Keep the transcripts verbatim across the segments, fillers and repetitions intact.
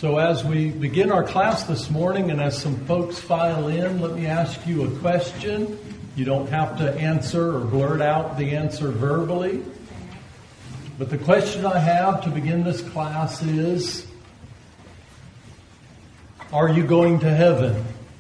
So as we begin our class this morning and as some folks file in, let me ask you a question. You don't have to answer or blurt out the answer verbally. But the question I have to begin this class is, are you going to heaven?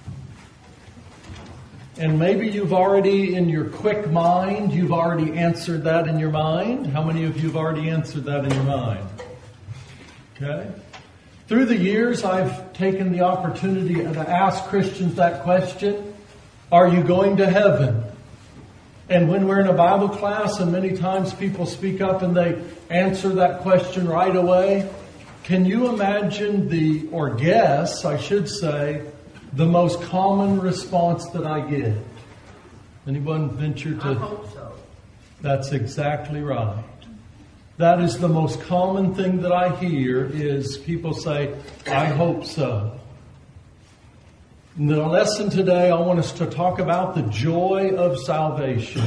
And maybe you've already, in your quick mind, you've already answered that in your mind. How many of you have already answered that in your mind? Okay. Through the years, I've taken the opportunity to ask Christians that question, are you going to heaven? And when we're in a Bible class and many times people speak up and they answer that question right away, can you imagine the, or guess, I should say, the most common response that I get? Anyone venture to? I hope so. That's exactly right. That is the most common thing that I hear is people say, I hope so. In the lesson today, I want us to talk about the joy of salvation.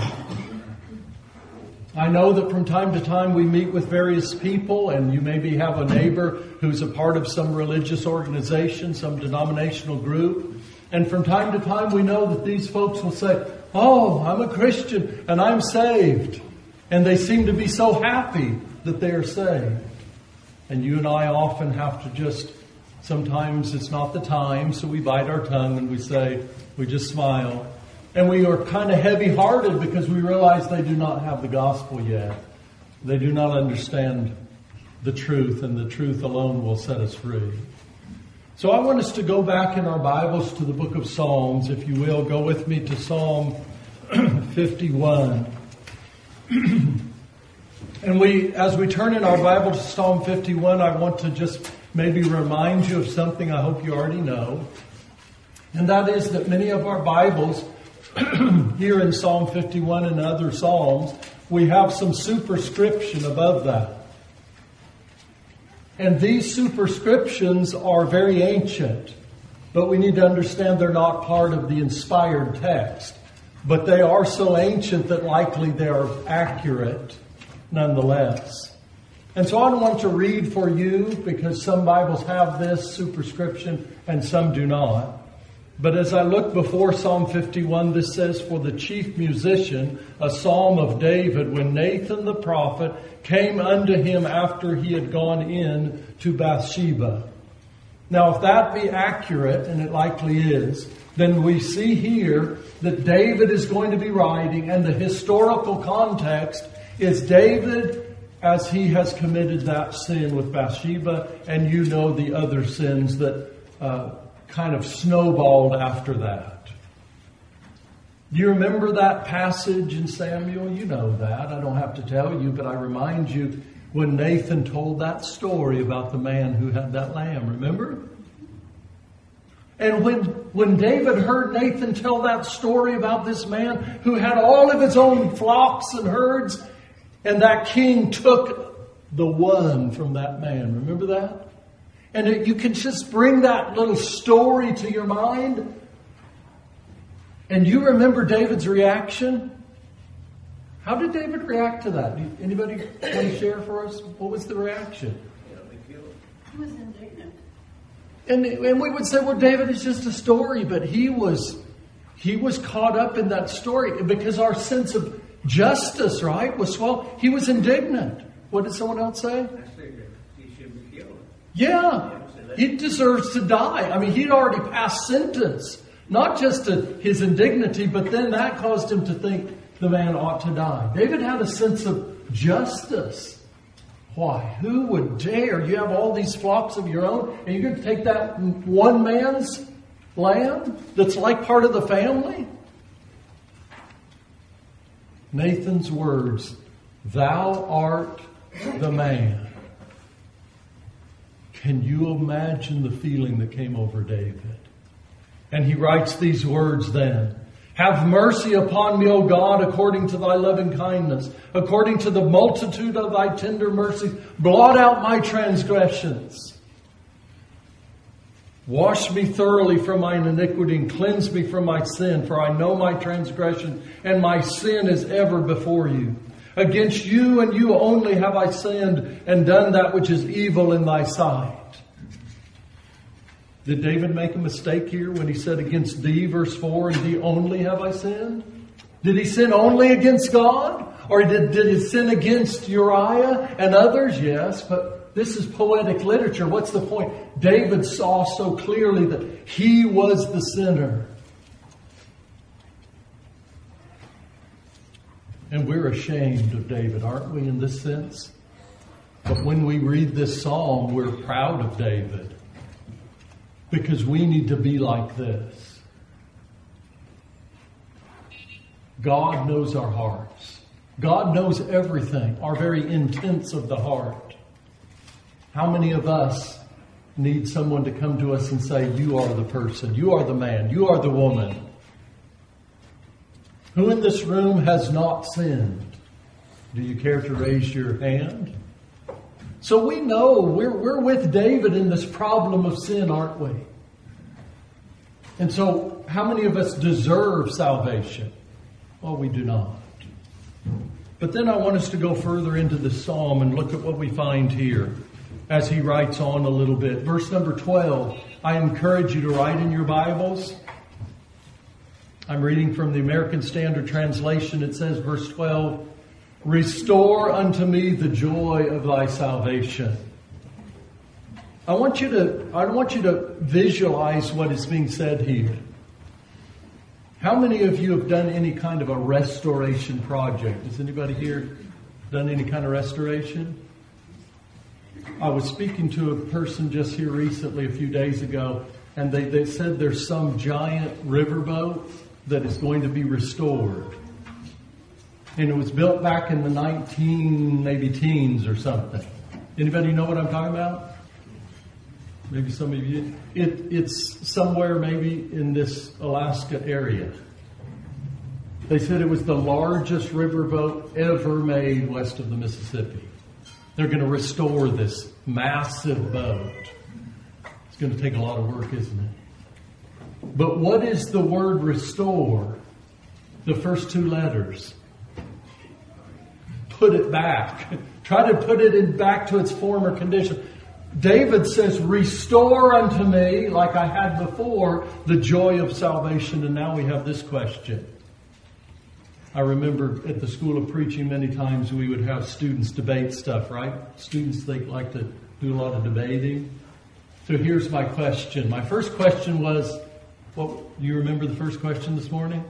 I know that from time to time we meet with various people, and you maybe have a neighbor who's a part of some religious organization, some denominational group. And from time to time we know that these folks will say, oh, I'm a Christian and I'm saved. And they seem to be so happy that they are saved. And you and I often have to just, sometimes it's not the time, so we bite our tongue and we say, we just smile. And we are kind of heavy-hearted because we realize they do not have the gospel yet. They do not understand the truth, and the truth alone will set us free. So I want us to go back in our Bibles to the book of Psalms, if you will. Go with me to Psalm fifty-one. And we, as we turn in our Bible to Psalm fifty-one, I want to just maybe remind you of something I hope you already know. And that is that many of our Bibles here in Psalm fifty-one and other Psalms, we have some superscription above that. And these superscriptions are very ancient, but we need to understand they're not part of the inspired text. But they are so ancient that likely they are accurate nonetheless. And so I want to read for you, because some Bibles have this superscription and some do not. But as I look before Psalm fifty-one, this says, for the chief musician, a psalm of David, when Nathan the prophet came unto him after he had gone in to Bathsheba. Now, if that be accurate, and it likely is, then we see here that David is going to be writing, and the historical context is David as he has committed that sin with Bathsheba, and you know the other sins that uh, kind of snowballed after that. Do you remember that passage in Samuel? You know that. I don't have to tell you, but I remind you when Nathan told that story about the man who had that lamb. Remember? And when, when David heard Nathan tell that story about this man who had all of his own flocks and herds, and that king took the one from that man. Remember that? And it, you can just bring that little story to your mind. And you remember David's reaction? How did David react to that? Anybody want to share for us? What was the reaction? He was indignant. And, and we would say, well, David is just a story. But he was, he was caught up in that story because our sense of justice, right, was, well, he was indignant. What did someone else say? I figured he should be killed. Yeah, he deserves to die. I mean, he'd already passed sentence. Not just to his indignity, but then that caused him to think the man ought to die. David had a sense of justice. Why? Who would dare? You have all these flocks of your own, and you're going to take that one man's lamb that's like part of the family? Nathan's words, thou art the man. Can you imagine the feeling that came over David? And he writes these words then. Have mercy upon me, O God, according to thy loving kindness, according to the multitude of thy tender mercies. Blot out my transgressions. Wash me thoroughly from mine iniquity and cleanse me from my sin, for I know my transgression and my sin is ever before you. Against you and you only have I sinned and done that which is evil in thy sight. Did David make a mistake here when he said, against thee, verse four, and thee only have I sinned? Did he sin only against God? Or did, did he sin against Uriah and others? Yes, but this is poetic literature. What's the point? David saw so clearly that he was the sinner. And we're ashamed of David, aren't we, in this sense? But when we read this psalm, we're proud of David. Because we need to be like this. God knows our hearts. God knows everything, our very intents of the heart. How many of us need someone to come to us and say, you are the person, you are the man, you are the woman? Who in this room has not sinned? Do you care to raise your hand? So we know we're, we're with David in this problem of sin, aren't we? And so how many of us deserve salvation? Well, we do not. But then I want us to go further into the psalm and look at what we find here as he writes on a little bit. Verse number twelve, I encourage you to write in your Bibles. I'm reading from the American Standard Translation. It says, verse twelve, restore unto me the joy of thy salvation. I want you to, I want you to visualize what is being said here. How many of you have done any kind of a restoration project? Has anybody here done any kind of restoration? I was speaking to a person just here recently, a few days ago, and they, they said there's some giant riverboat that is going to be restored. And it was built back in the nineteen, maybe teens or something. Anybody know what I'm talking about? Maybe some of you. It, it's somewhere maybe in this Alaska area. They said it was the largest riverboat ever made west of the Mississippi. They're going to restore this massive boat. It's going to take a lot of work, isn't it? But what is the word restore? The first two letters. Put it back. Try to put it in back to its former condition. David says, restore unto me, like I had before, the joy of salvation. And now we have this question. I remember at the school of preaching many times we would have students debate stuff, right? Students, they like to do a lot of debating. So here's my question. My first question was, what, do you remember the first question this morning?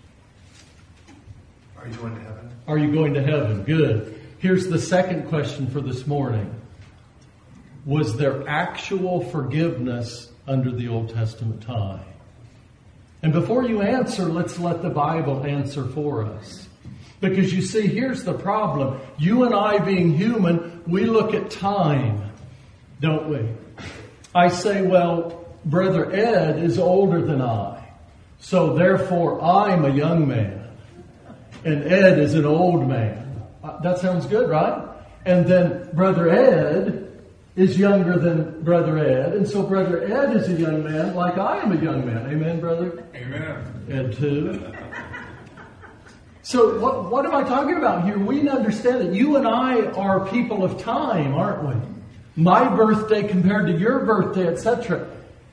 Are you going to heaven? Are you going to heaven? Good. Here's the second question for this morning. Was there actual forgiveness under the Old Testament time? And before you answer, let's let the Bible answer for us. Because you see, here's the problem. You and I being human, we look at time, don't we? I say, well, Brother Ed is older than I, so therefore I'm a young man. And Ed is an old man. That sounds good, right? And then Brother Ed is younger than Brother Ed. And so Brother Ed is a young man like I am a young man. Amen, brother? Amen. Ed too. So what, what am I talking about here? We understand that you and I are people of time, aren't we? My birthday compared to your birthday, et cetera.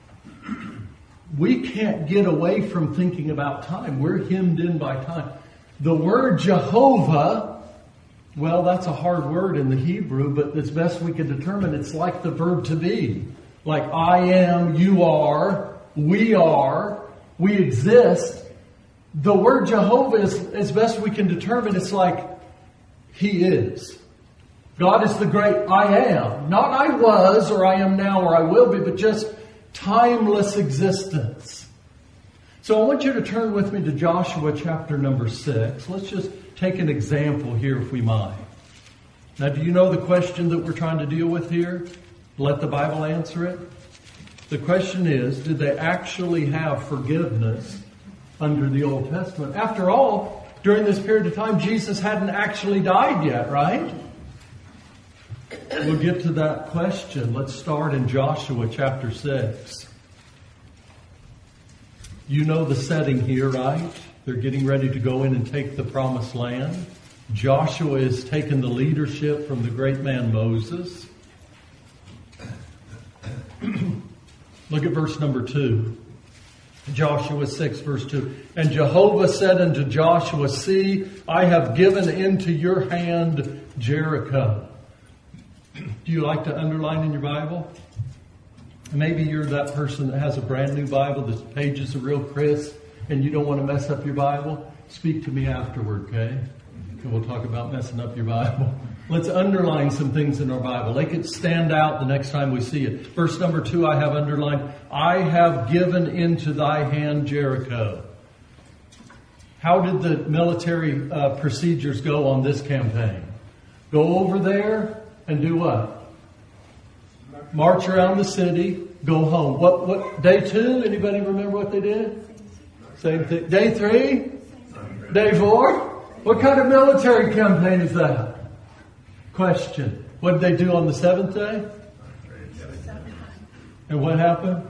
We can't get away from thinking about time. We're hemmed in by time. The word Jehovah, well, that's a hard word in the Hebrew, but as best we can determine, it's like the verb to be. Like I am, you are, we are, we exist. The word Jehovah is, as best we can determine, it's like He is. God is the great I am. Not I was or I am now or I will be, but just timeless existence. So I want you to turn with me to Joshua chapter number six. Let's just take an example here if we might. Now, do you know the question that we're trying to deal with here? Let the Bible answer it. The question is, did they actually have forgiveness under the Old Testament? After all, during this period of time, Jesus hadn't actually died yet, right? We'll get to that question. Let's start in Joshua chapter six. You know the setting here, right? They're getting ready to go in and take the promised land. Joshua is taking the leadership from the great man Moses. Look at verse number two. Joshua six, verse two. And Jehovah said unto Joshua, see, I have given into your hand Jericho. Do you like to underline in your Bible? Maybe you're that person that has a brand new Bible, the pages are real crisp, and you don't want to mess up your Bible. Speak to me afterward, okay? And we'll talk about messing up your Bible. Let's underline some things in our Bible. Make it stand out the next time we see it. Verse number two, I have underlined, I have given into thy hand Jericho. How did the military uh, procedures go on this campaign? Go over there and do what? March around the city, go home. What, what, day two? Anybody remember what they did? Same thing. Day three? Day four? What kind of military campaign is that? Question. What did they do on the seventh day? And what happened?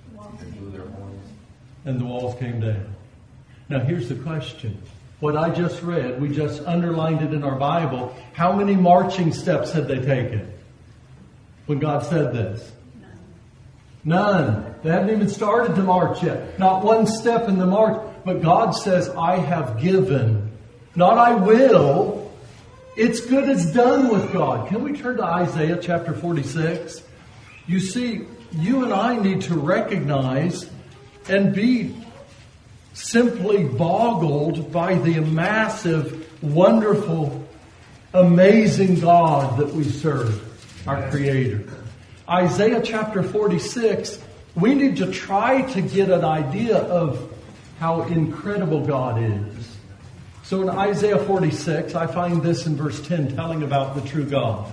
And the walls came down. Now here's the question. What I just read, we just underlined it in our Bible. How many marching steps had they taken when God said this? None. They hadn't even started to march yet. Not one step in the march. But God says, I have given. Not I will. It's good as done with God. Can we turn to Isaiah chapter forty-six? You see, you and I need to recognize and be simply boggled by the massive, wonderful, amazing God that we serve, our Creator. Isaiah chapter forty-six, we need to try to get an idea of how incredible God is. So in Isaiah forty-six, I find this in verse ten, telling about the true God.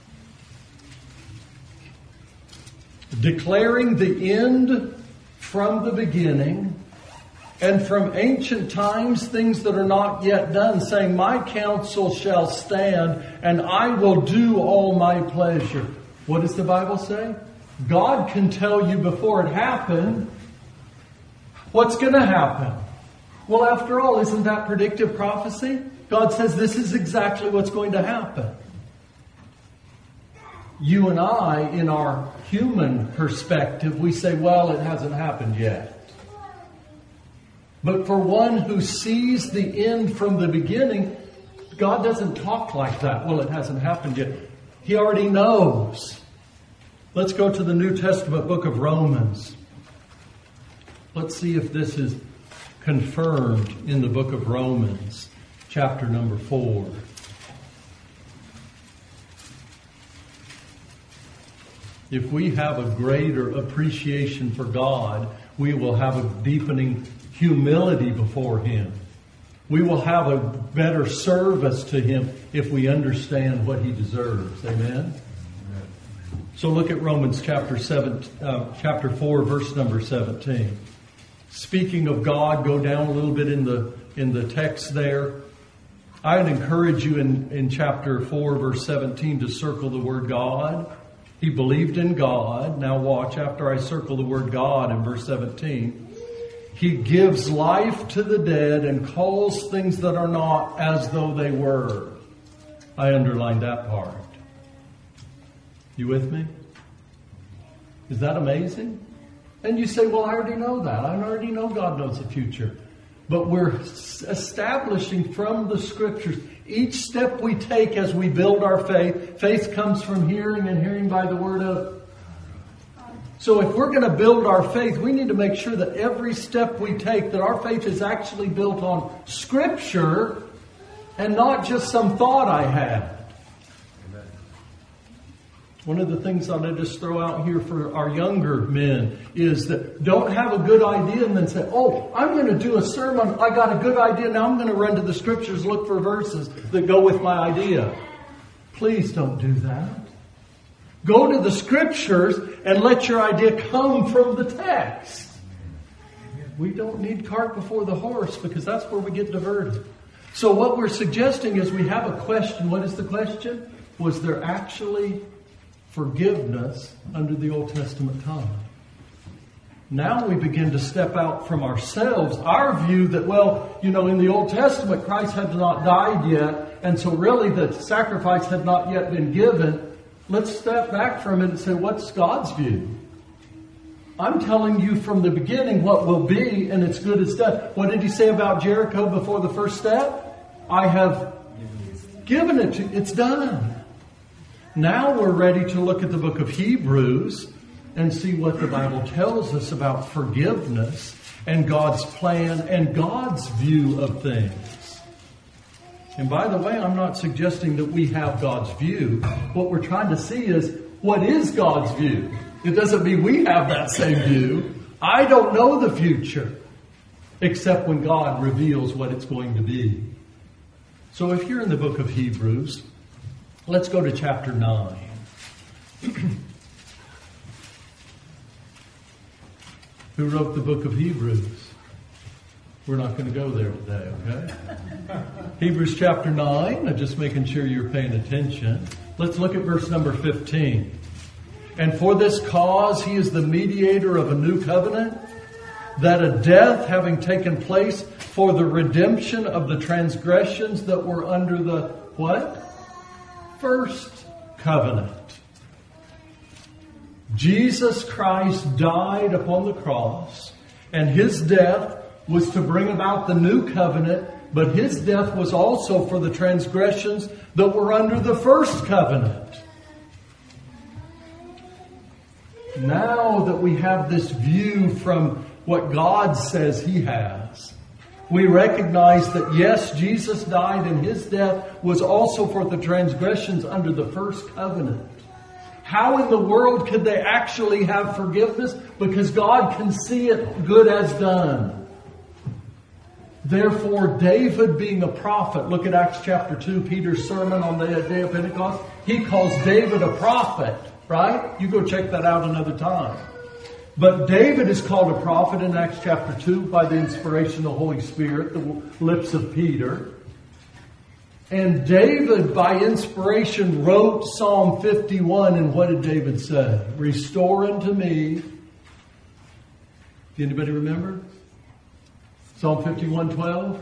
Declaring the end from the beginning, and from ancient times things that are not yet done, saying, my counsel shall stand, and I will do all my pleasure. What does the Bible say? God can tell you before it happened what's going to happen. Well, after all, isn't that predictive prophecy? God says this is exactly what's going to happen. You and I, in our human perspective, we say, well, it hasn't happened yet. But for one who sees the end from the beginning, God doesn't talk like that. Well, it hasn't happened yet. He already knows. Let's go to the New Testament book of Romans. Let's see if this is confirmed in the book of Romans, chapter number four. If we have a greater appreciation for God, we will have a deepening humility before Him. We will have a better service to Him if we understand what He deserves. Amen? So look at Romans chapter seven, uh, chapter four, verse number seventeen. Speaking of God, go down a little bit in the in the text there. I would encourage you in, in chapter four, verse seventeen, to circle the word God. He believed in God. Now watch, after I circle the word God in verse seventeen, He gives life to the dead and calls things that are not as though they were. I underlined that part. You with me? Is that amazing? And you say, well, I already know that. I already know God knows the future. But we're establishing from the Scriptures, each step we take as we build our faith. Faith comes from hearing, and hearing by the word of. So if we're going to build our faith, we need to make sure that every step we take, that our faith is actually built on Scripture and not just some thought I had. One of the things I'm going to just throw out here for our younger men is that don't have a good idea and then say, oh, I'm going to do a sermon. I got a good idea. Now I'm going to run to the Scriptures, look for verses that go with my idea. Please don't do that. Go to the Scriptures and let your idea come from the text. We don't need cart before the horse, because that's where we get diverted. So what we're suggesting is we have a question. What is the question? Was there actually forgiveness under the Old Testament time? Now we begin to step out from ourselves, our view that, well, you know, in the Old Testament, Christ had not died yet, and so really the sacrifice had not yet been given. Let's step back from it and say, what's God's view? I'm telling you from the beginning what will be, and it's good it's done. What did he say about Jericho before the first step? I have given it to you. It's done. Now we're ready to look at the book of Hebrews and see what the Bible tells us about forgiveness and God's plan and God's view of things. And by the way, I'm not suggesting that we have God's view. What we're trying to see is, what is God's view? It doesn't mean we have that same view. I don't know the future, except when God reveals what it's going to be. So if you're in the book of Hebrews, let's go to chapter nine. Who wrote the book of Hebrews? We're not going to go there today, okay? Hebrews chapter nine, I'm just making sure you're paying attention. Let's look at verse number fifteen. And for this cause he is the mediator of a new covenant, that a death having taken place for the redemption of the transgressions that were under the what? First covenant. Jesus Christ died upon the cross, and his death was to bring about the new covenant, but his death was also for the transgressions that were under the first covenant. Now that we have this view from what God says he has, we recognize that yes, Jesus died and his death was also for the transgressions under the first covenant. How in the world could they actually have forgiveness? Because God can see it good as done. Therefore, David being a prophet, look at Acts chapter two, Peter's sermon on the day of Pentecost. He calls David a prophet, right? You go check that out another time. But David is called a prophet in Acts chapter two by the inspiration of the Holy Spirit, the lips of Peter. And David, by inspiration, wrote Psalm fifty-one. And what did David say? Restore unto me. Anybody remember? Psalm fifty-one twelve.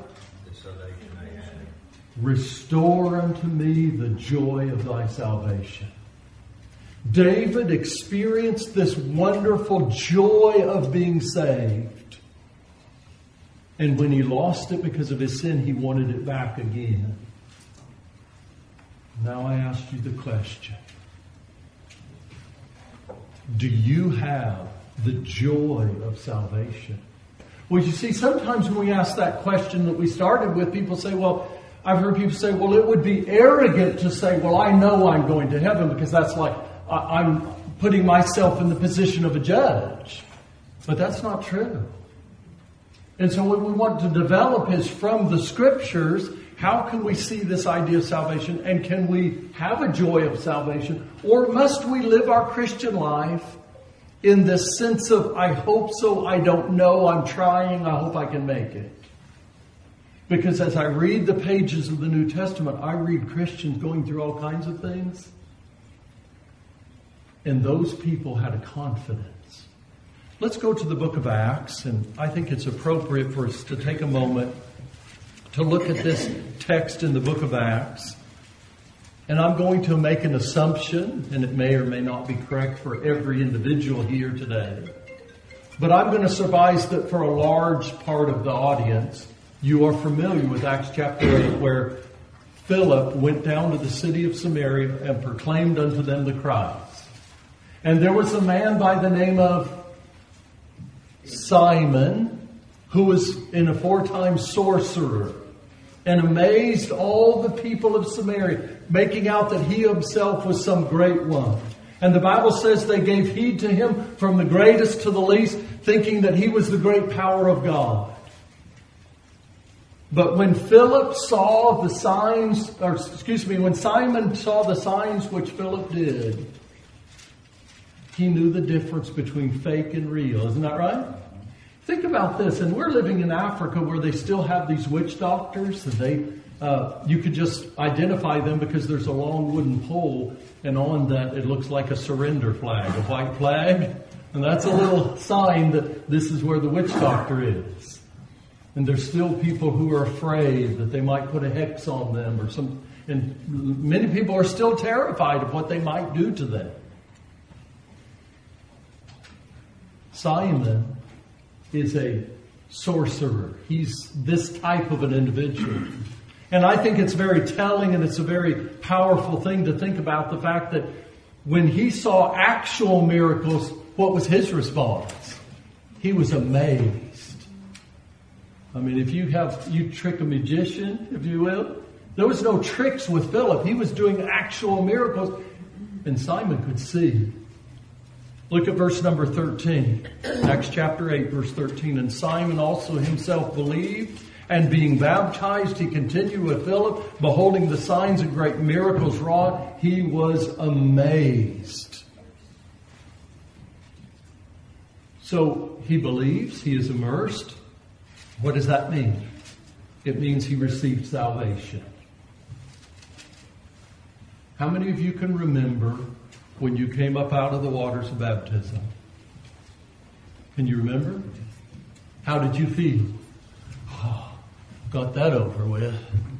Restore unto me the joy of thy salvation. David experienced this wonderful joy of being saved. And when he lost it because of his sin, he wanted it back again. Now I ask you the question. Do you have the joy of salvation? Well, you see, sometimes when we ask that question that we started with, people say, well, I've heard people say, well, it would be arrogant to say, well, I know I'm going to heaven, because that's like, I'm putting myself in the position of a judge. But that's not true. And so what we want to develop is from the scriptures, how can we see this idea of salvation? And can we have a joy of salvation? Or must we live our Christian life in this sense of, I hope so, I don't know, I'm trying, I hope I can make it? Because as I read the pages of the New Testament, I read Christians going through all kinds of things. And those people had a confidence. Let's go to the book of Acts, and I think it's appropriate for us to take a moment to look at this text in the book of Acts. And I'm going to make an assumption, and it may or may not be correct for every individual here today. But I'm going to surmise that for a large part of the audience, you are familiar with Acts chapter eight, where Philip went down to the city of Samaria and proclaimed unto them the Christ. And there was a man by the name of Simon, who was an aforetime sorcerer, and amazed all the people of Samaria, making out that he himself was some great one. And the Bible says they gave heed to him from the greatest to the least, thinking that he was the great power of God. But when Philip saw the signs, or excuse me, when Simon saw the signs which Philip did, he knew the difference between fake and real. Isn't that right? Think about this. And we're living in Africa where they still have these witch doctors. And they, uh, you could just identify them because there's a long wooden pole. And on that, it looks like a surrender flag, a white flag. And that's a little sign that this is where the witch doctor is. And there's still people who are afraid that they might put a hex on them or some. And many people are still terrified of what they might do to them. Simon is a sorcerer. He's this type of an individual. And I think it's very telling, and it's a very powerful thing to think about the fact that when he saw actual miracles, what was his response? He was amazed. I mean, if you have, you trick a magician, if you will, there was no tricks with Philip. He was doing actual miracles, and Simon could see. Look at verse number thirteen. Acts chapter eight, verse thirteen. And Simon also himself believed, and being baptized, he continued with Philip, beholding the signs and great miracles wrought. He was amazed. So he believes, he is immersed. What does that mean? It means he received salvation. How many of you can remember when you came up out of the waters of baptism? Can you remember? How did you feel? Oh, got that over with.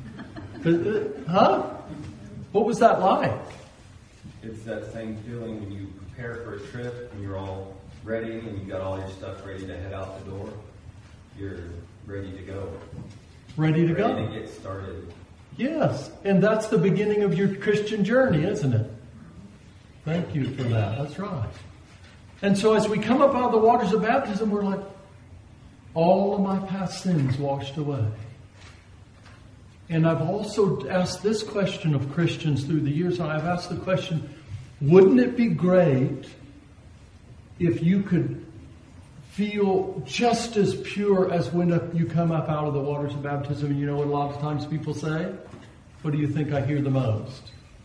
Huh? What was that like? It's that same feeling when you prepare for a trip and you're all ready and you've got all your stuff ready to head out the door. You're ready to go. Ready to go. Ready to get started. Yes, and that's the beginning of your Christian journey, isn't it? Thank you for that. That's right. And so as we come up out of the waters of baptism, we're like, all of my past sins washed away. And I've also asked this question of Christians through the years. I've asked the question, wouldn't it be great if you could feel just as pure as when you come up out of the waters of baptism? And you know what a lot of times people say? What do you think I hear the most?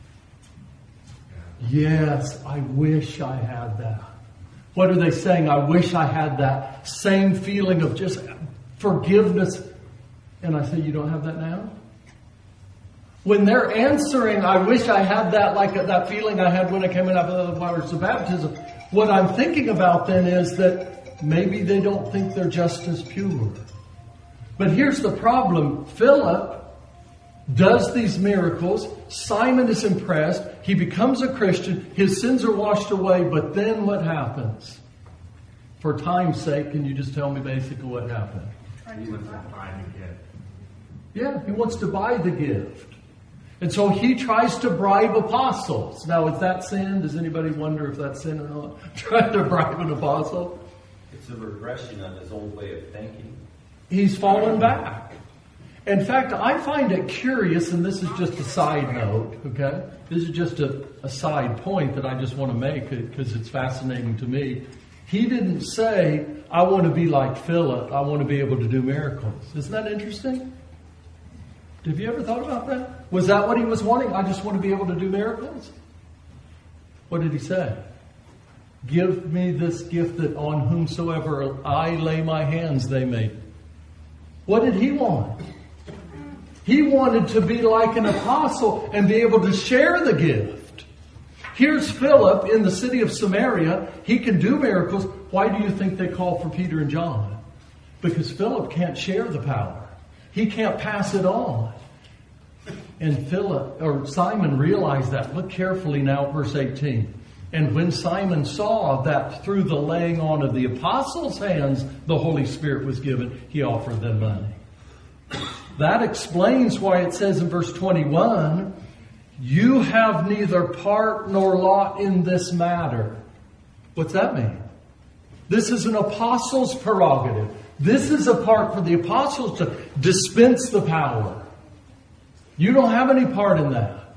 Yes, I wish I had that. What are they saying? I wish I had that same feeling of just forgiveness. And I say, you don't have that now? When they're answering, I wish I had that, like that feeling I had when I came up out of the waters of baptism, what I'm thinking about then is that maybe they don't think they're just as pure. But here's the problem. Philip does these miracles. Simon is impressed. He becomes a Christian. His sins are washed away. But then what happens? For time's sake, can you just tell me basically what happened? He wants to buy the gift. Yeah, he wants to buy the gift. And so he tries to bribe apostles. Now, is that sin? Does anybody wonder if that's sin or not? Trying to bribe an apostle? It's a regression of his old way of thinking. He's fallen back. In fact, I find it curious, and this is just a side note, okay? This is just a, a side point that I just want to make because it's fascinating to me. He didn't say, I want to be like Philip. I want to be able to do miracles. Isn't that interesting? Have you ever thought about that? Was that what he was wanting? I just want to be able to do miracles? What did he say? Give me this gift that on whomsoever I lay my hands, they may. What did he want? He wanted to be like an apostle and be able to share the gift. Here's Philip in the city of Samaria. He can do miracles. Why do you think they call for Peter and John? Because Philip can't share the power. He can't pass it on. And Philip or Simon realized that. Look carefully now at verse eighteen. And when Simon saw that through the laying on of the apostles' hands the Holy Spirit was given, he offered them money. That explains why it says in verse twenty-one, you have neither part nor lot in this matter. What's that mean? This is an apostle's prerogative. This is a part for the apostles to dispense the power. You don't have any part in that.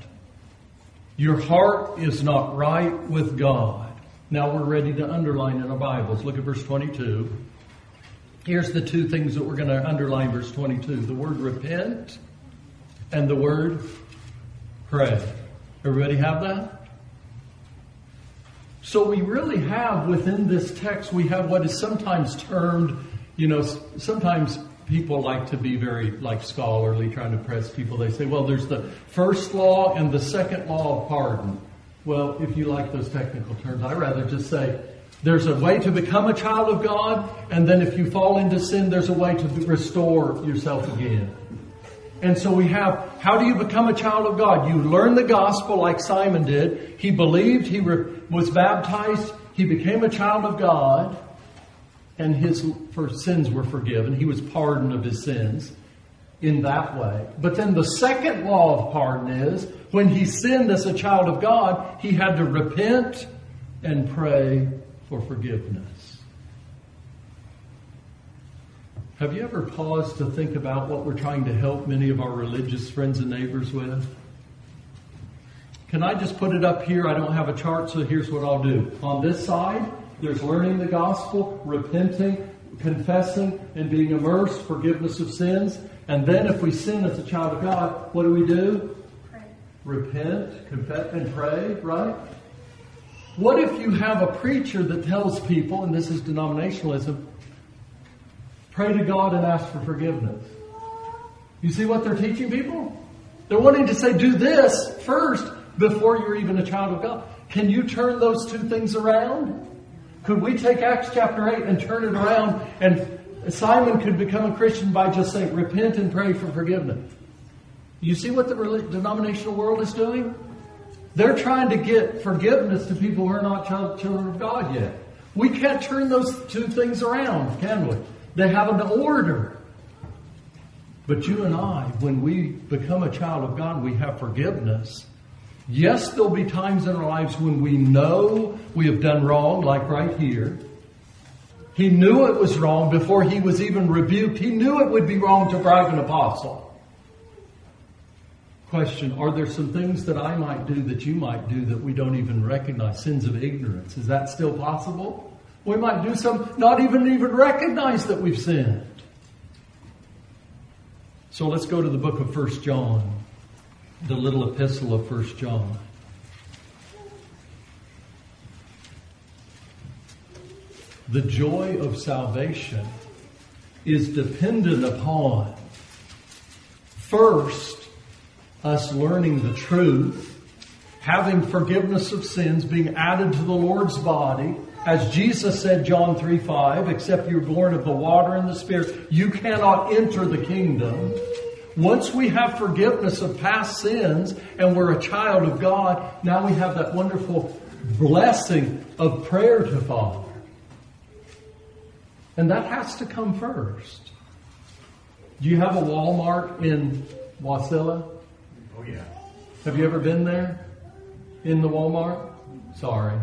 Your heart is not right with God. Now we're ready to underline in our Bibles. Look at verse twenty-two. Here's the two things that we're going to underline verse twenty-two. The word repent and the word pray. Everybody have that? So we really have within this text, we have what is sometimes termed, you know, sometimes people like to be very like scholarly, trying to press people. They say, well, there's the first law and the second law of pardon. Well, if you like those technical terms, I'd rather just say there's a way to become a child of God, and then if you fall into sin, there's a way to restore yourself again. And so we have, how do you become a child of God? You learn the gospel like Simon did. He believed, he re- was baptized, he became a child of God. and his for sins were forgiven. He was pardoned of his sins in that way. But then the second law of pardon is, when he sinned as a child of God, he had to repent and pray for forgiveness. Have you ever paused to think about what we're trying to help many of our religious friends and neighbors with? Can I just put it up here? I don't have a chart, so here's what I'll do. On this side, there's learning the gospel, repenting, confessing, and being immersed, forgiveness of sins. And then if we sin as a child of God, what do we do? Pray. Repent, confess, and pray, right? What if you have a preacher that tells people, and this is denominationalism, pray to God and ask for forgiveness? You see what they're teaching people? They're wanting to say, do this first before you're even a child of God. Can you turn those two things around? Could we take Acts chapter eight and turn it around, and Simon could become a Christian by just saying, repent and pray for forgiveness? You see what the denominational world is doing? They're trying to get forgiveness to people who are not child, children of God yet. We can't turn those two things around, can we? They have an order. But you and I, when we become a child of God, we have forgiveness. Yes, there'll be times in our lives when we know we have done wrong, like right here. He knew it was wrong before he was even rebuked. He knew it would be wrong to bribe an apostle. Question, are there some things that I might do that you might do that we don't even recognize? Sins of ignorance. Is that still possible? We might do some, not even even recognize that we've sinned. So let's go to the book of First John, the little epistle of First John. The joy of salvation is dependent upon, first, us learning the truth, having forgiveness of sins, being added to the Lord's body. As Jesus said, John three five, except you're born of the water and the Spirit, you cannot enter the kingdom. Once we have forgiveness of past sins and we're a child of God, now we have that wonderful blessing of prayer to Father. And that has to come first. Do you have a Walmart in Wasilla? Oh, yeah. Have you ever been there? In the Walmart? Sorry.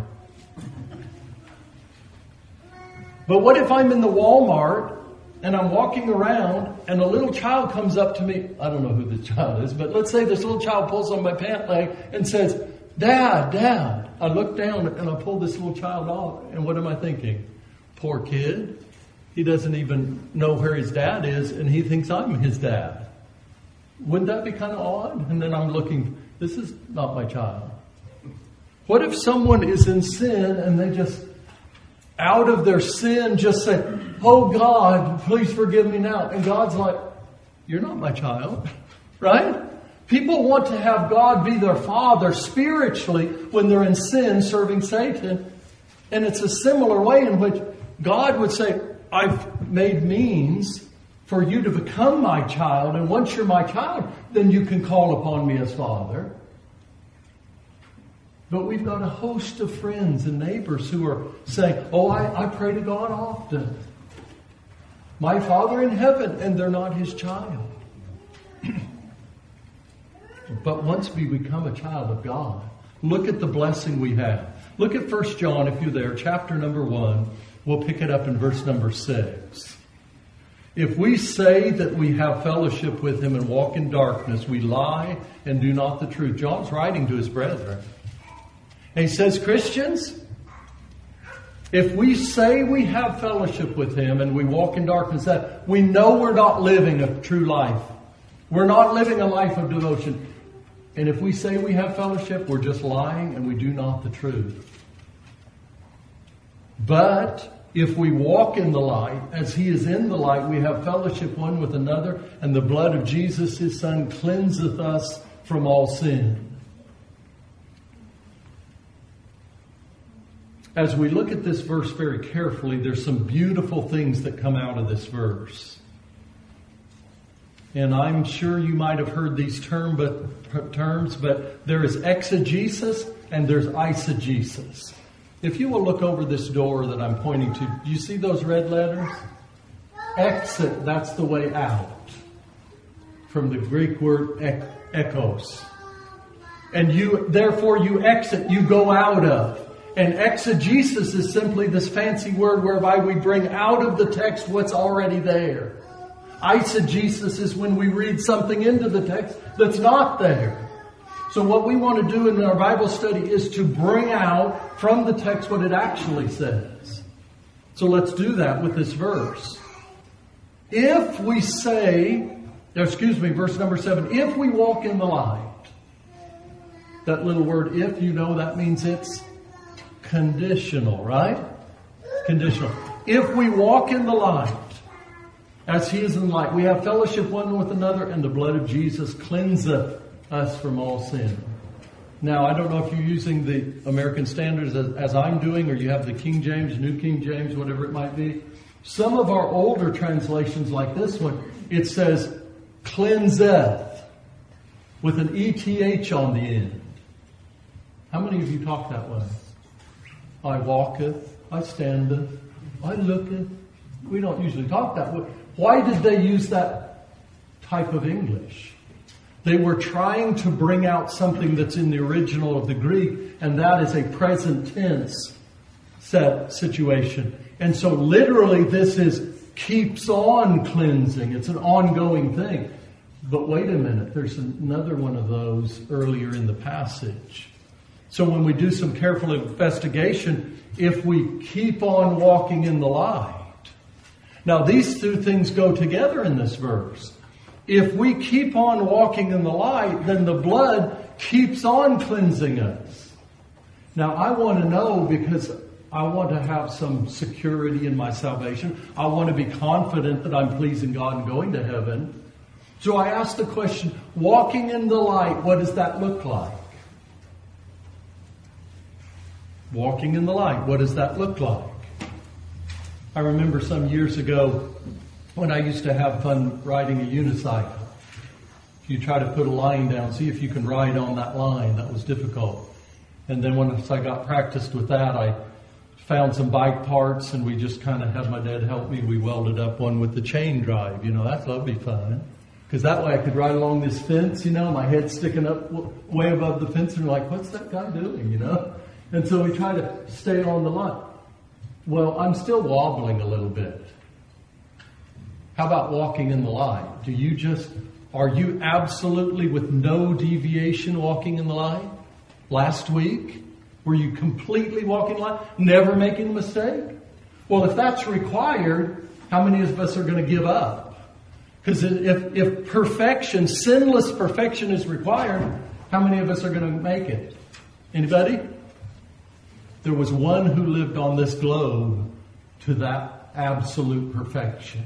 But what if I'm in the Walmart and I'm walking around and a little child comes up to me? I don't know who the child is, but let's say this little child pulls on my pant leg and says, Dad, Dad. I look down and I pull this little child off. And what am I thinking? Poor kid. He doesn't even know where his dad is, and he thinks I'm his dad. Wouldn't that be kind of odd? And then I'm looking, this is not my child. What if someone is in sin and they just, out of their sin, just say, oh God, please forgive me now. And God's like, you're not my child, right? People want to have God be their father spiritually when they're in sin serving Satan. And it's a similar way in which God would say, I've made means for you to become my child. And once you're my child, then you can call upon me as Father. But we've got a host of friends and neighbors who are saying, oh, I, I pray to God often. My Father in heaven, and they're not his child. But once we become a child of God, look at the blessing we have. Look at First John, if you're there, chapter number one. We'll pick it up in verse number six. If we say that we have fellowship with him and walk in darkness, we lie and do not the truth. John's writing to his brethren. And he says, Christians, if we say we have fellowship with him and we walk in darkness, that we know we're not living a true life. We're not living a life of devotion. And if we say we have fellowship, we're just lying and we do not the truth. But if we walk in the light, as he is in the light, we have fellowship one with another, and the blood of Jesus, his Son, cleanseth us from all sin. As we look at this verse very carefully, there's some beautiful things that come out of this verse. And I'm sure you might have heard these term, but, terms, but there is exegesis and there's eisegesis. If you will look over this door that I'm pointing to, do you see those red letters? Exit, that's the way out. From the Greek word ek, ekos. And you, therefore you exit, you go out of. And exegesis is simply this fancy word whereby we bring out of the text what's already there. Eisegesis is when we read something into the text that's not there. So what we want to do in our Bible study is to bring out from the text what it actually says. So let's do that with this verse. If we say, excuse me, verse number seven, if we walk in the light. That little word if, you know, that means it's conditional, right? Conditional. If we walk in the light, as He is in the light, we have fellowship one with another, and the blood of Jesus cleanseth us from all sin. Now, I don't know if you're using the American Standards as, as I'm doing, or you have the King James, New King James, whatever it might be. Some of our older translations, like this one, it says cleanseth with an E T H on the end. How many of you talk that way? I walketh, I standeth, I looketh. We don't usually talk that way. Why did they use that type of English? They were trying to bring out something that's in the original of the Greek, and that is a present tense set situation. And so literally this is keeps on cleansing. It's an ongoing thing. But wait a minute, there's another one of those earlier in the passage. So when we do some careful investigation, if we keep on walking in the light. Now these two things go together in this verse. If we keep on walking in the light, then the blood keeps on cleansing us. Now I want to know, because I want to have some security in my salvation. I want to be confident that I'm pleasing God and going to heaven. So I ask the question, walking in the light, what does that look like? Walking in the light, what does that look like? I remember some years ago when I used to have fun riding a unicycle. You try to put a line down, see if you can ride on that line. That was difficult. And then once I got practiced with that, I found some bike parts, and we just kind of had my dad help me. We welded up one with the chain drive. You know, that's that'd be fun. Because that way I could ride along this fence, you know, my head sticking up way above the fence, and like, what's that guy doing, you know? And so we try to stay on the line. Well, I'm still wobbling a little bit. How about walking in the light? Do you just, are you absolutely with no deviation walking in the light? Last week, were you completely walking in the light, never making a mistake? Well, if that's required, how many of us are going to give up? Because if, if perfection, sinless perfection is required, how many of us are going to make it? Anybody? There was one who lived on this globe to that absolute perfection.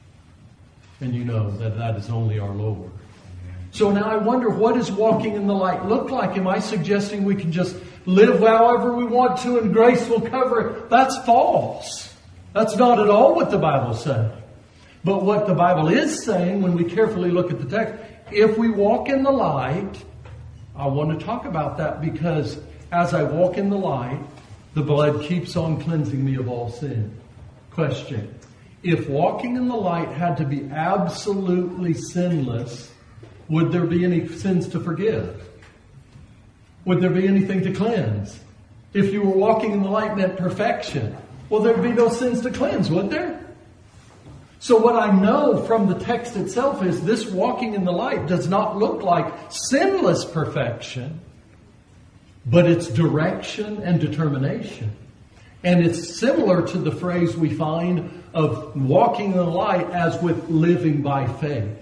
And you know that that is only our Lord. So now I wonder, what does walking in the light look like? Am I suggesting we can just live however we want to and grace will cover it? That's false. That's not at all what the Bible's saying. But what the Bible is saying, when we carefully look at the text, if we walk in the light, I want to talk about that, because as I walk in the light, the blood keeps on cleansing me of all sin. Question. If walking in the light had to be absolutely sinless, would there be any sins to forgive? Would there be anything to cleanse? If you were walking in the light meant perfection, well, there'd be no sins to cleanse, would there? So what I know from the text itself is this walking in the light does not look like sinless perfection, but it's direction and determination. And it's similar to the phrase we find of walking in the light as with living by faith.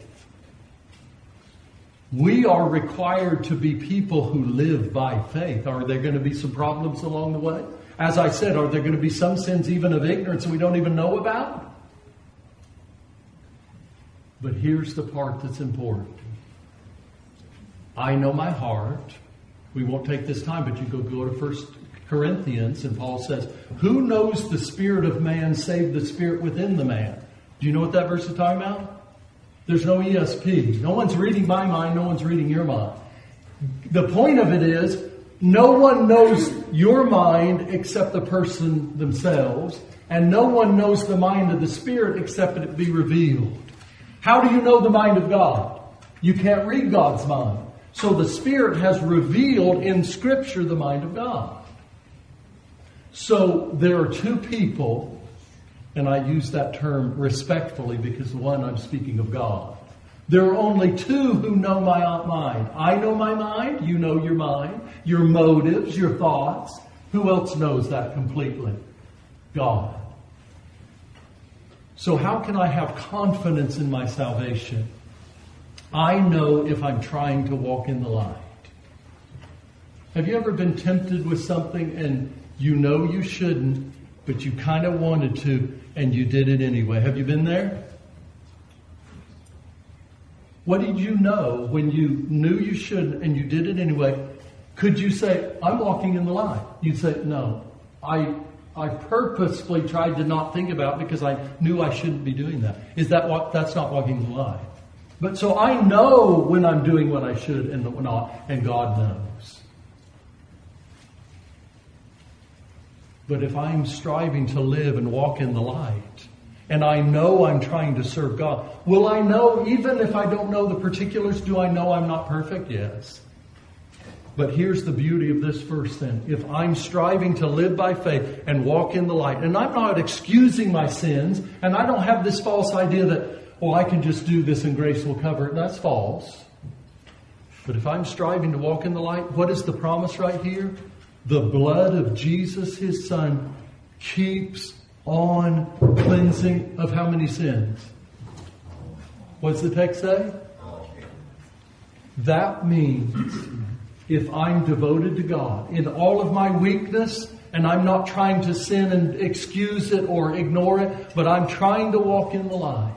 We are required to be people who live by faith. Are there going to be some problems along the way? As I said, are there going to be some sins even of ignorance we don't even know about? But here's the part that's important. I know my heart. We won't take this time, but you go go to First Corinthians, and Paul says, who knows the spirit of man save the spirit within the man? Do you know what that verse is talking about? There's no E S P. No one's reading my mind. No one's reading your mind. The point of it is, no one knows your mind except the person themselves, and no one knows the mind of the Spirit except that it be revealed. How do you know the mind of God? You can't read God's mind. So the Spirit has revealed in Scripture the mind of God. So there are two people, and I use that term respectfully because one, I'm speaking of God. There are only two who know my mind. I know my mind. You know your mind. Your motives, your thoughts. Who else knows that completely? God. So how can I have confidence in my salvation? I know if I'm trying to walk in the light. Have you ever been tempted with something and you know you shouldn't, but you kind of wanted to and you did it anyway? Have you been there? What did you know when you knew you shouldn't and you did it anyway? Could you say, I'm walking in the light? You'd say, no, I I purposefully tried to not think about it because I knew I shouldn't be doing that. Is that what? That's not walking in the light. But so I know when I'm doing what I should and what not, and God knows. But if I'm striving to live and walk in the light, and I know I'm trying to serve God, will I know, even if I don't know the particulars, do I know I'm not perfect? Yes. But here's the beauty of this verse then. If I'm striving to live by faith and walk in the light, and I'm not excusing my sins, and I don't have this false idea that, well, I can just do this and grace will cover it. That's false. But if I'm striving to walk in the light, what is the promise right here? The blood of Jesus, His Son, keeps on cleansing of how many sins? What's the text say? That means if I'm devoted to God in all of my weakness, and I'm not trying to sin and excuse it or ignore it, but I'm trying to walk in the light,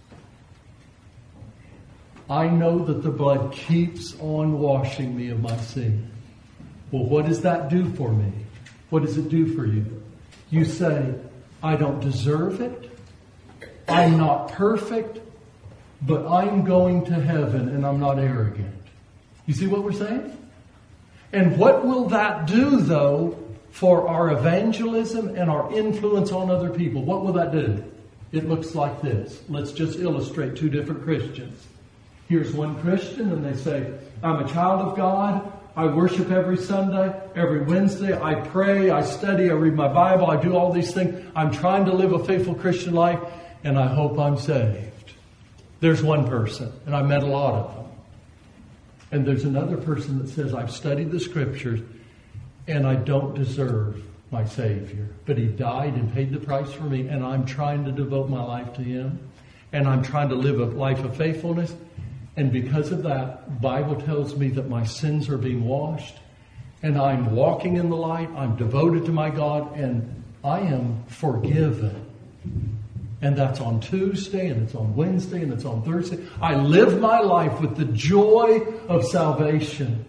I know that the blood keeps on washing me of my sin. Well, what does that do for me? What does it do for you? You say, I don't deserve it. I'm not perfect, but I'm going to heaven and I'm not arrogant. You see what we're saying? And what will that do, though, for our evangelism and our influence on other people? What will that do? It looks like this. Let's just illustrate two different Christians. Here's one Christian and they say, I'm a child of God. I worship every Sunday, every Wednesday. I pray, I study, I read my Bible, I do all these things. I'm trying to live a faithful Christian life, and I hope I'm saved. There's one person, and I met a lot of them. And there's another person that says, I've studied the Scriptures, and I don't deserve my Savior. But He died and paid the price for me, and I'm trying to devote my life to Him. And I'm trying to live a life of faithfulness. And because of that, the Bible tells me that my sins are being washed. And I'm walking in the light. I'm devoted to my God. And I am forgiven. And that's on Tuesday, and it's on Wednesday, and it's on Thursday. I live my life with the joy of salvation.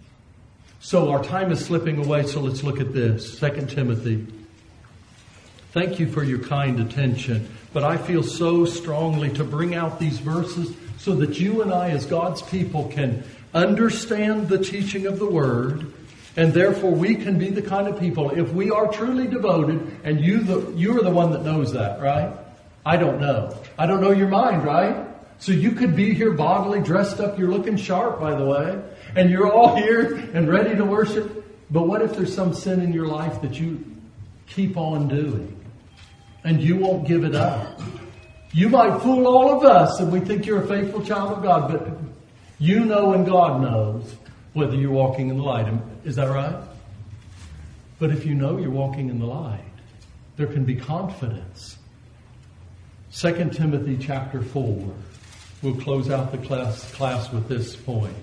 So our time is slipping away, so let's look at this. Second Timothy. Thank you for your kind attention. But I feel so strongly to bring out these verses so that you and I as God's people can understand the teaching of the Word, and therefore we can be the kind of people, if we are truly devoted, and you the, you are the one that knows that, right? I don't know. I don't know your mind, right? So you could be here bodily, dressed up, you're looking sharp, by the way, and you're all here and ready to worship. But what if there's some sin in your life that you keep on doing, and you won't give it up? You might fool all of us and we think you're a faithful child of God, but you know and God knows whether you're walking in the light. Is that right? But if you know you're walking in the light, there can be confidence. Second Timothy chapter four. We'll close out the class, class with this point.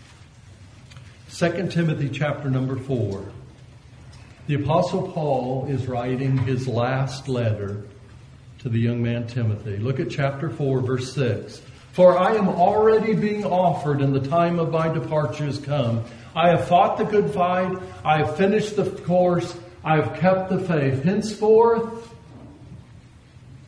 Second Timothy chapter number four. The Apostle Paul is writing his last letter to the young man Timothy. Look at chapter four, verse six. For I am already being offered, and the time of my departure has come. I have fought the good fight. I have finished the course. I have kept the faith. Henceforth,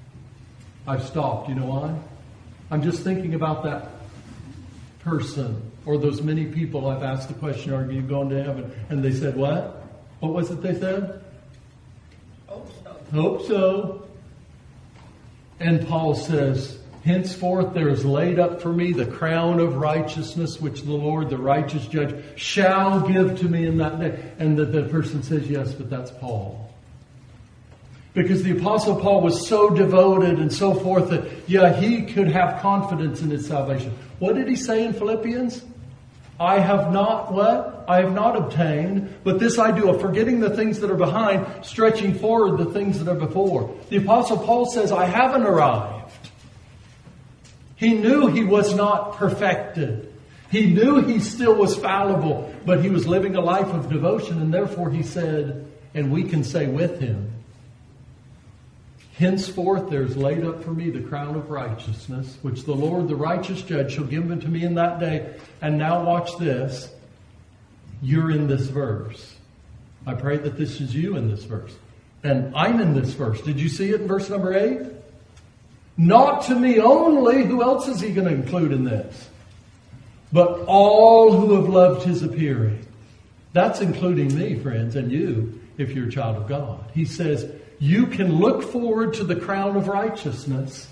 I've stopped. You know why? I'm just thinking about that person Or those many people I've asked the question, are you going to heaven? And they said, what? What was it they said? Hope so. Hope so. And Paul says, henceforth there is laid up for me the crown of righteousness, which the Lord, the righteous judge, shall give to me in that day. And that the person says, yes, but that's Paul. Because the Apostle Paul was so devoted and so forth that, yeah, he could have confidence in his salvation. What did he say in Philippians? I have not, what? I have not obtained, but this I do, of forgetting the things that are behind, stretching forward the things that are before. The Apostle Paul says, I haven't arrived. He knew he was not perfected. He knew he still was fallible, but he was living a life of devotion, and therefore he said, and we can say with him, henceforth there is laid up for me the crown of righteousness, which the Lord, the righteous judge, shall give unto me in that day. And now watch this. You're in this verse. I pray that this is you in this verse. And I'm in this verse. Did you see it in verse number eight? Not to me only. Who else is he going to include in this? But all who have loved his appearing. That's including me, friends, and you, if you're a child of God. He says, you can look forward to the crown of righteousness.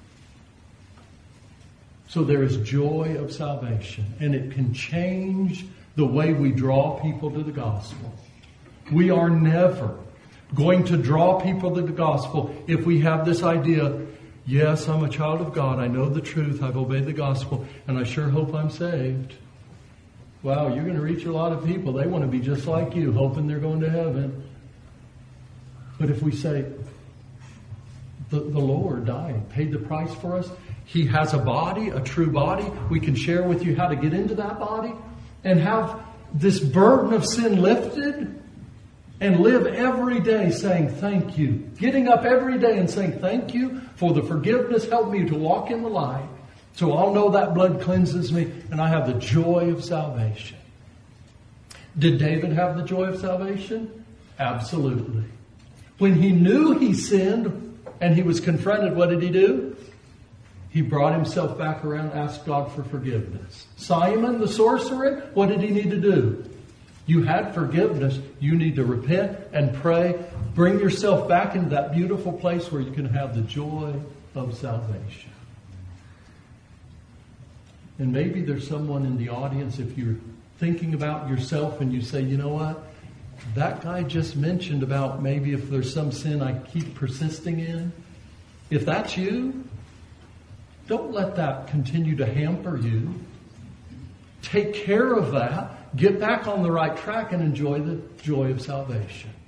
So there is joy of salvation. And it can change the way we draw people to the gospel. We are never going to draw people to the gospel if we have this idea, yes, I'm a child of God. I know the truth. I've obeyed the gospel. And I sure hope I'm saved. Wow, you're going to reach a lot of people. They want to be just like you, hoping they're going to heaven. But if we say, the, the Lord died, paid the price for us. He has a body, a true body. We can share with you how to get into that body and have this burden of sin lifted and live every day saying thank you. Getting up every day and saying thank you for the forgiveness. Help me to walk in the light so I'll know that blood cleanses me and I have the joy of salvation. Did David have the joy of salvation? Absolutely. When he knew he sinned and he was confronted, what did he do? He brought himself back around, asked God for forgiveness. Simon the sorcerer, what did he need to do? You had forgiveness. You need to repent and pray. Bring yourself back into that beautiful place where you can have the joy of salvation. And maybe there's someone in the audience, if you're thinking about yourself and you say, you know what? That guy just mentioned about maybe if there's some sin I keep persisting in. If that's you, don't let that continue to hamper you. Take care of that. Get back on the right track and enjoy the joy of salvation.